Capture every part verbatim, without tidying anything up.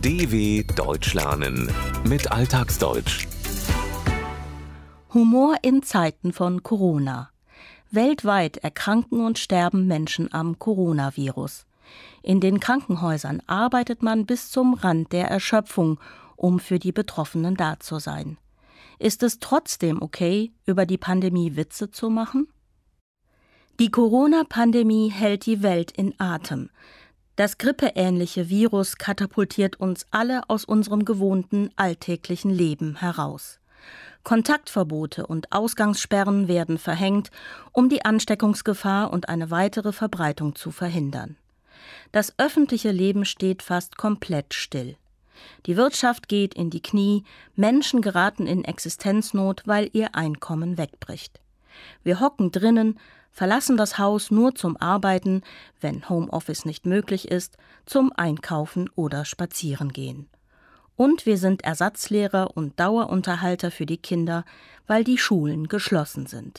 D W Deutsch lernen mit Alltagsdeutsch. Humor in Zeiten von Corona. Weltweit erkranken und sterben Menschen am Coronavirus. In den Krankenhäusern arbeitet man bis zum Rand der Erschöpfung, um für die Betroffenen da zu sein. Ist es trotzdem okay, über die Pandemie Witze zu machen? Die Corona-Pandemie hält die Welt in Atem. Das grippeähnliche Virus katapultiert uns alle aus unserem gewohnten alltäglichen Leben heraus. Kontaktverbote und Ausgangssperren werden verhängt, um die Ansteckungsgefahr und eine weitere Verbreitung zu verhindern. Das öffentliche Leben steht fast komplett still. Die Wirtschaft geht in die Knie, Menschen geraten in Existenznot, weil ihr Einkommen wegbricht. Wir hocken drinnen, verlassen das Haus nur zum Arbeiten, wenn Homeoffice nicht möglich ist, zum Einkaufen oder Spazierengehen. Und wir sind Ersatzlehrer und Dauerunterhalter für die Kinder, weil die Schulen geschlossen sind.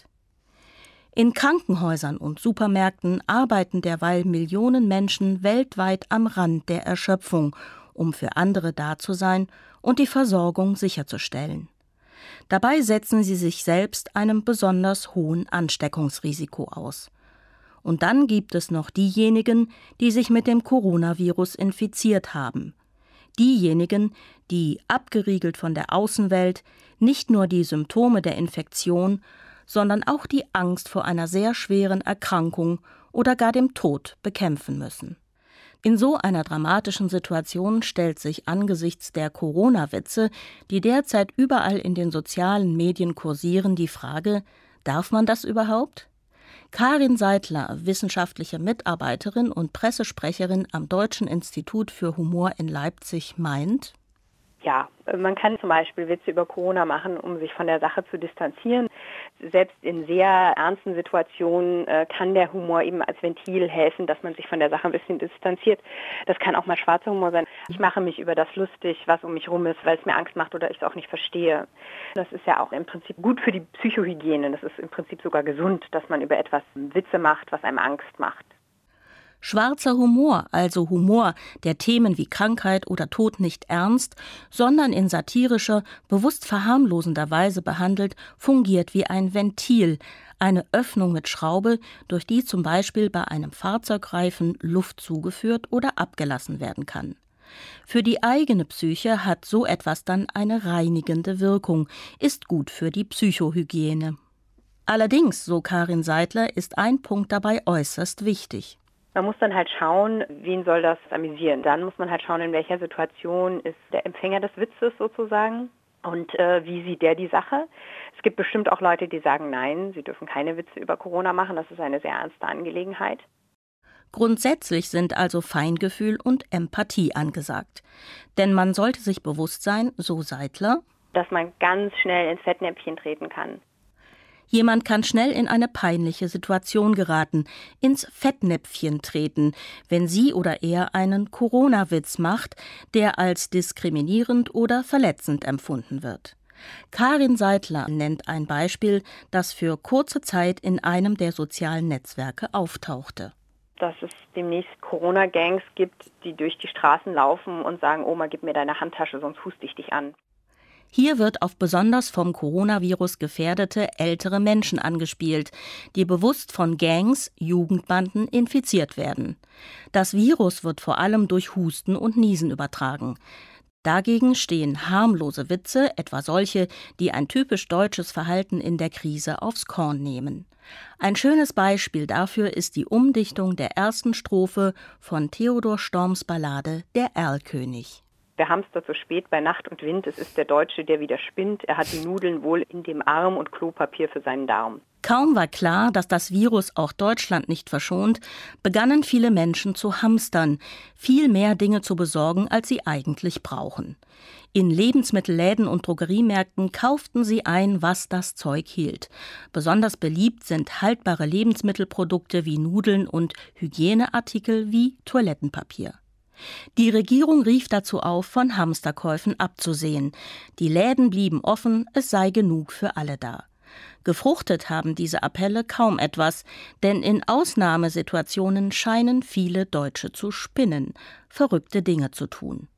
In Krankenhäusern und Supermärkten arbeiten derweil Millionen Menschen weltweit am Rand der Erschöpfung, um für andere da zu sein und die Versorgung sicherzustellen. Dabei setzen sie sich selbst einem besonders hohen Ansteckungsrisiko aus. Und dann gibt es noch diejenigen, die sich mit dem Coronavirus infiziert haben. Diejenigen, die, abgeriegelt von der Außenwelt, nicht nur die Symptome der Infektion, sondern auch die Angst vor einer sehr schweren Erkrankung oder gar dem Tod bekämpfen müssen. In so einer dramatischen Situation stellt sich angesichts der Corona-Witze, die derzeit überall in den sozialen Medien kursieren, die Frage: Darf man das überhaupt? Karin Seidler, wissenschaftliche Mitarbeiterin und Pressesprecherin am Deutschen Institut für Humor in Leipzig, meint: Ja, man kann zum Beispiel Witze über Corona machen, um sich von der Sache zu distanzieren. Selbst in sehr ernsten Situationen äh, kann der Humor eben als Ventil helfen, dass man sich von der Sache ein bisschen distanziert. Das kann auch mal schwarzer Humor sein. Ich mache mich über das lustig, was um mich rum ist, weil es mir Angst macht oder ich es auch nicht verstehe. Das ist ja auch im Prinzip gut für die Psychohygiene. Das ist im Prinzip sogar gesund, dass man über etwas Witze macht, was einem Angst macht. Schwarzer Humor, also Humor, der Themen wie Krankheit oder Tod nicht ernst, sondern in satirischer, bewusst verharmlosender Weise behandelt, fungiert wie ein Ventil, eine Öffnung mit Schraube, durch die zum Beispiel bei einem Fahrzeugreifen Luft zugeführt oder abgelassen werden kann. Für die eigene Psyche hat so etwas dann eine reinigende Wirkung, ist gut für die Psychohygiene. Allerdings, so Karin Seidler, ist ein Punkt dabei äußerst wichtig. Man muss dann halt schauen, wen soll das amüsieren. Dann muss man halt schauen, in welcher Situation ist der Empfänger des Witzes sozusagen und äh, wie sieht der die Sache. Es gibt bestimmt auch Leute, die sagen, nein, sie dürfen keine Witze über Corona machen, das ist eine sehr ernste Angelegenheit. Grundsätzlich sind also Feingefühl und Empathie angesagt. Denn man sollte sich bewusst sein, so Seidler, dass man ganz schnell ins Fettnäpfchen treten kann. Jemand kann schnell in eine peinliche Situation geraten, ins Fettnäpfchen treten, wenn sie oder er einen Corona-Witz macht, der als diskriminierend oder verletzend empfunden wird. Karin Seidler nennt ein Beispiel, das für kurze Zeit in einem der sozialen Netzwerke auftauchte. Dass es demnächst Corona-Gangs gibt, die durch die Straßen laufen und sagen, Oma, gib mir deine Handtasche, sonst huste ich dich an. Hier wird auf besonders vom Coronavirus gefährdete ältere Menschen angespielt, die bewusst von Gangs, Jugendbanden infiziert werden. Das Virus wird vor allem durch Husten und Niesen übertragen. Dagegen stehen harmlose Witze, etwa solche, die ein typisch deutsches Verhalten in der Krise aufs Korn nehmen. Ein schönes Beispiel dafür ist die Umdichtung der ersten Strophe von Theodor Storms Ballade Der Erlkönig. Der Hamster zu spät bei Nacht und Wind, es ist der Deutsche, der wieder spinnt. Er hat die Nudeln wohl in dem Arm und Klopapier für seinen Darm. Kaum war klar, dass das Virus auch Deutschland nicht verschont, begannen viele Menschen zu hamstern, viel mehr Dinge zu besorgen, als sie eigentlich brauchen. In Lebensmittelläden und Drogeriemärkten kauften sie ein, was das Zeug hielt. Besonders beliebt sind haltbare Lebensmittelprodukte wie Nudeln und Hygieneartikel wie Toilettenpapier. Die Regierung rief dazu auf, von Hamsterkäufen abzusehen. Die Läden blieben offen, es sei genug für alle da. Gefruchtet haben diese Appelle kaum etwas, denn in Ausnahmesituationen scheinen viele Deutsche zu spinnen, verrückte Dinge zu tun.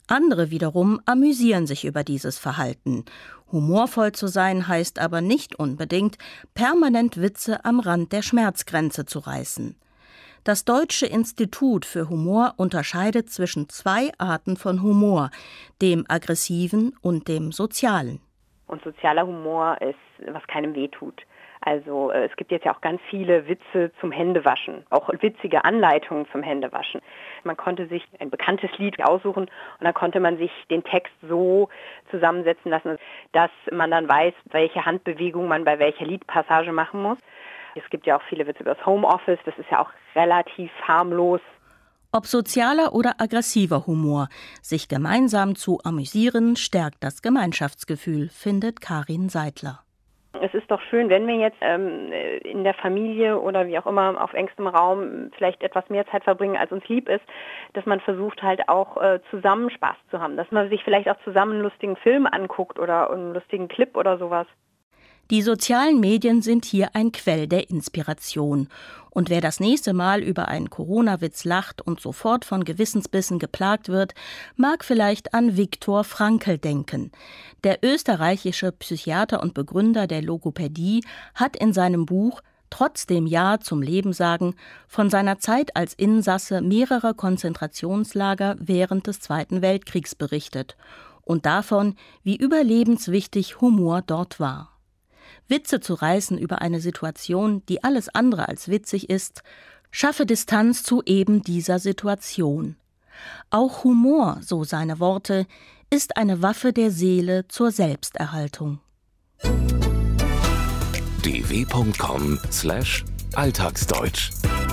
Andere wiederum amüsieren sich über dieses Verhalten. Humorvoll zu sein heißt aber nicht unbedingt, permanent Witze am Rand der Schmerzgrenze zu reißen. Das Deutsche Institut für Humor unterscheidet zwischen zwei Arten von Humor, dem aggressiven und dem sozialen. Und sozialer Humor ist, was keinem wehtut. Also es gibt jetzt ja auch ganz viele Witze zum Händewaschen, auch witzige Anleitungen zum Händewaschen. Man konnte sich ein bekanntes Lied aussuchen und dann konnte man sich den Text so zusammensetzen lassen, dass man dann weiß, welche Handbewegung man bei welcher Liedpassage machen muss. Es gibt ja auch viele Witze über das Homeoffice, das ist ja auch relativ harmlos. Ob sozialer oder aggressiver Humor, sich gemeinsam zu amüsieren, stärkt das Gemeinschaftsgefühl, findet Karin Seidler. Es ist doch schön, wenn wir jetzt ähm, in der Familie oder wie auch immer auf engstem Raum vielleicht etwas mehr Zeit verbringen, als uns lieb ist, dass man versucht halt auch äh, zusammen Spaß zu haben, dass man sich vielleicht auch zusammen einen lustigen Film anguckt oder einen lustigen Clip oder sowas. Die sozialen Medien sind hier ein Quell der Inspiration. Und wer das nächste Mal über einen Corona-Witz lacht und sofort von Gewissensbissen geplagt wird, mag vielleicht an Viktor Frankl denken. Der österreichische Psychiater und Begründer der Logopädie hat in seinem Buch Trotzdem Ja zum Leben sagen von seiner Zeit als Insasse mehrerer Konzentrationslager während des Zweiten Weltkriegs berichtet und davon, wie überlebenswichtig Humor dort war. Witze zu reißen über eine Situation, die alles andere als witzig ist, schaffe Distanz zu eben dieser Situation. Auch Humor, so seine Worte, ist eine Waffe der Seele zur Selbsterhaltung. d w punkt com slash alltagsdeutsch